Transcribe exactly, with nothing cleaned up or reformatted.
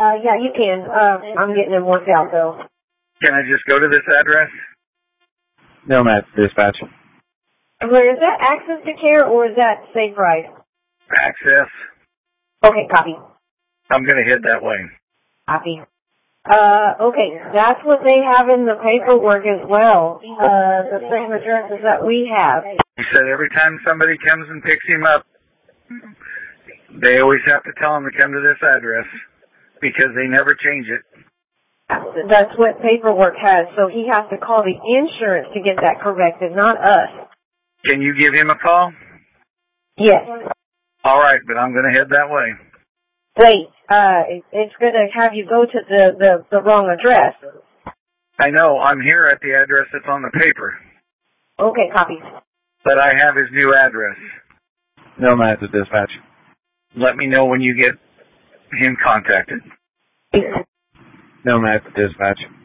Uh, yeah, you can. Uh, I'm getting them worked out, though. Can I just go to this address? No, Matt, dispatch. Where is that? Access to Care or is that Safe Ride? Access. Okay, copy. I'm going to head that way. Copy. Uh, okay, that's what they have in the paperwork as well. Uh, the same addresses that we have. He said every time somebody comes and picks him up, they always have to tell him to come to this address because they never change it. That's what paperwork has, so he has to call the insurance to get that corrected, not us. Can you give him a call? Yes. All right, but I'm going to head that way. Wait, uh, it's going to have you go to the, the, the wrong address. I know. I'm here at the address that's on the paper. Okay, copy. But I have his new address. No, Matt, the dispatch. Let me know when you get him contacted. No, Matt, the dispatch.